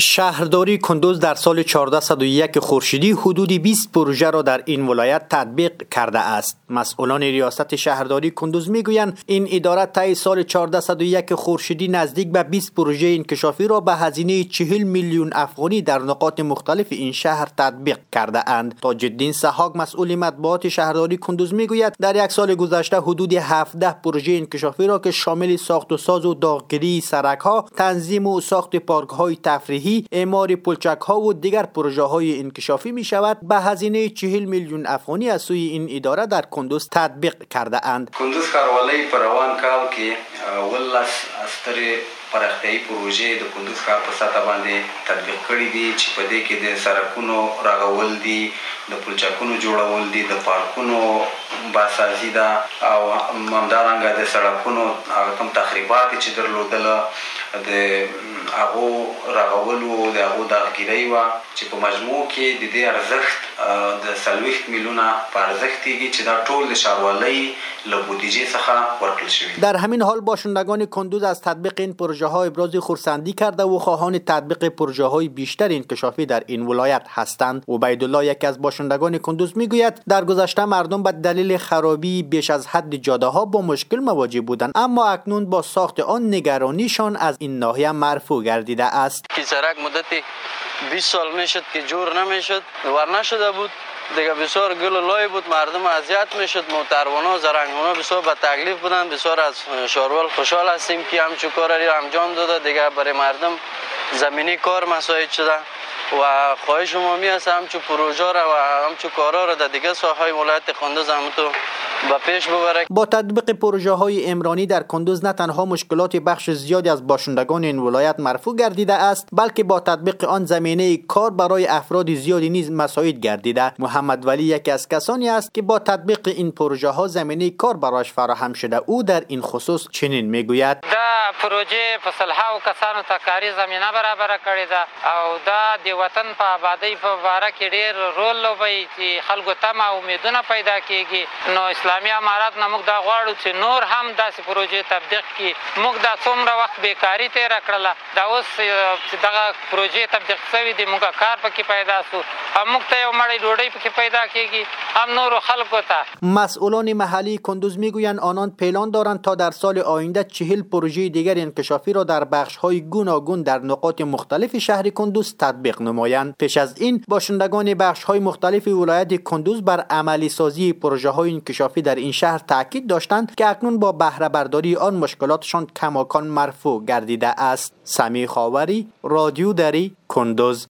شهرداری کندوز در سال 1401 خورشیدی حدود 20 پروژه را در این ولایت تطبیق کرده است. مسئولان ریاست شهرداری کندوز میگویند این اداره طی سال 1401 خورشیدی نزدیک به 20 پروژه انکشافی را به هزینه 40 میلیون افغانی در نقاط مختلف این شهر تطبیق کرده اند. تاج‌الدین سحاق مسئول مطبوعات شهرداری کندوز میگوید در یک سال گذشته حدود 17 پروژه انکشافی را که شامل ساخت و ساز و داغگیری سرک‌ها، تنظیم و ساخت پارک‌های تفریحی، اعمار پلچک‌ها و دیگر پروژه‌های انکشافی می شود به هزینه 40 میلیون افغانی از سوی این اداره در کندوز تطبیق کرده اند. کندوز ښاروالۍ په روان کال کې ولس سترې پراختیایي پروژې د کندوز ښار په سطحه باندې تطبیق کړي دي چې په دې کې د سړکونو رغول دي، د پلچکونو جوړول دي، د پارکونو باسازي ده او همدارنګه د سړکونو هغه کوم تخریبات چې درلودله د هغو رغولو د هغو داغګیرۍ وه چې په مجموع کې د دې ارزښت د 40 میلیونه په ارزښت کېږي چې دا ټول د ښاروالۍ له بودجې څخه ورکړل شوي. در همین حال باشندگان کندوز از تطبیق این پروژه ها ابراز خرسندی کرده و خواهان تطبیق پروژه های بیشتر انکشافی در این ولایت هستند. عبیدالله یکی از باشندگان کندوز میگوید در گذشته مردم به دلیل خرابی بیش از حد جاده ها با مشکل مواجه بودند، اما اکنون با ساخت آن نگرانیشان از این ناحیه مرفوع گردیده است. سرک مدت 20 سال میشد که جور نمیشد، ور نشده بود دیگه، بسیار گل و لای بود، مردم اذیت میشد، موترونا زرنگونا بسیار به تکلیف بودن. بسیار از شهروال خوشحال هستیم که همچون کار را انجام داده، دیگه برای مردم زمینی کار مساعد شده و خواهش عمومی است همچون پروژه را و همچون کارا را در دیگه ساحهای ولایت کندوز هم تو با پیش ببره. با تطبیق پروژه های عمرانی در کندوز نه تنها مشکلات بخش زیادی از باشندگان این ولایت مرفوع گردیده است، بلکه با تطبیق آن زمینه کار برای افراد زیادی نیز مساعد گردیده. محمد ولی یکی از کسانی است که با تطبیق این پروژه ها زمینه کار برایش فراهم شده. او در این خصوص چنین میگوید: دا پروژه فصلها و کسانو ته کاری زمینه برابر کړې ده او دا د وطن په آبادی په باره کې ډېر رول لوبوي چې خلکو ته امیدونه پیدا کیږي. نو اسلامي امارات نه موږ دا غواړو چې نور هم داسې پروژې تطبیق کړي. موږ دا څومره وخت بیکاري تېره کړله، دا اوس چې دغه پروژې تطبیق شوي دي، موږ کار پکې پیدا شو، هم موږ ته یو مړۍ ډوډۍ پکې پیدا کیږي، هم نورو خلکو ته. مسئولان محلی کندوز میگویند آنان پلان دارند تا در سال آینده 40 پروژه دیگر انکشافی را در بخش‌های گوناگون در نقاط مختلف شهر کندوز تطبیق نمایند. پیش از این باشندگان بخش‌های مختلف ولایت کندوز بر عملی سازی پروژه‌های انکشافی در این شهر تاکید داشتند که اکنون با بهره برداری آن مشکلاتشان کماکان مرفوع گردیده است. سمیع خاوری، رادیو دری، کندوز.